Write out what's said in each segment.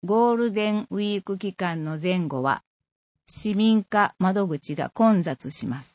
ゴールデンウィーク期間の前後は、市民課窓口が混雑します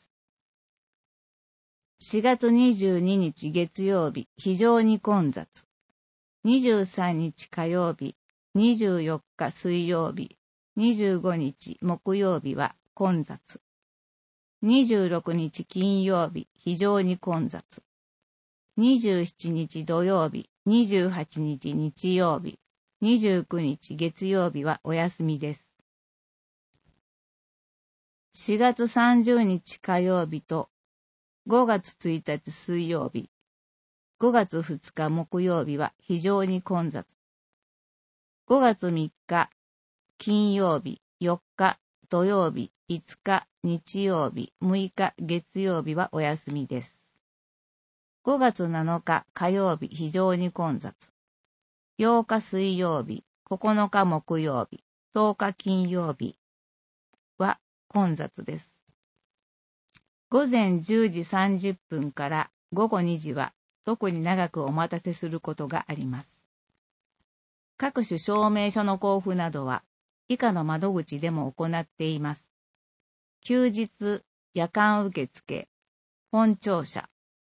。4月22日月曜日、非常に混雑。23日火曜日、24日水曜日、25日木曜日は混雑。26日金曜日、非常に混雑。27日土曜日、28日日曜日、29日月曜日はお休みです。4月30日火曜日と5月1日水曜日、5月2日木曜日は非常に混雑。5月3日金曜日、4日土曜日、5日日曜日、6日月曜日はお休みです。5月7日火曜日、非常に混雑。8日水曜日、9日木曜日、10日金曜日は混雑です。午前10時30分から午後2時は特に長くお待たせすることがあります。各種証明書の交付などは以下の窓口でも行っています。休日、夜間受付、本庁舎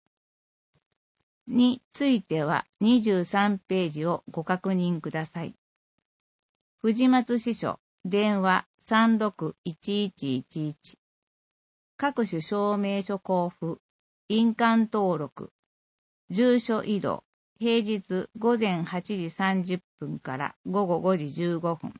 については23ページをご確認ください。藤松支所、電話361111。各種証明書交付、印鑑登録、住所移動、平日午前8時30分から午後5時15分。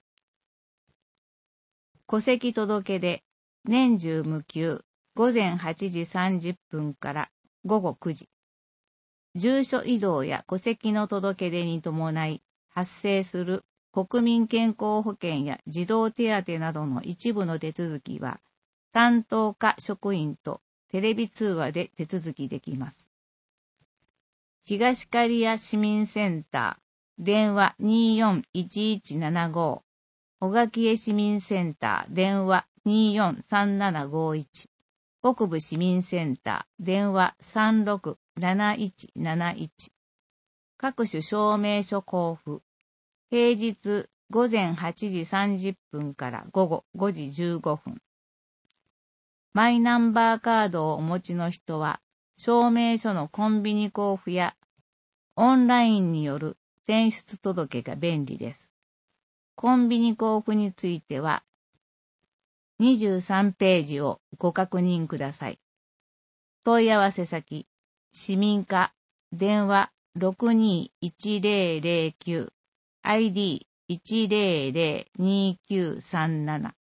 戸籍届出、年中無休、午前8時30分から午後9時。住所移動や戸籍の届出に伴い発生する国民健康保険や児童手当などの一部の手続きは、担当課職員とテレビ通話で手続きできます。東刈谷市民センター、電話241175。小垣江市民センター、電話243751。北部市民センター、電話367171。各種証明書交付。平日午前8時30分から午後5時15分。マイナンバーカードをお持ちの人は、証明書のコンビニ交付やオンラインによる転出届が便利です。コンビニ交付については、23ページをご確認ください。問い合わせ先、市民課、電話621009、ID1002937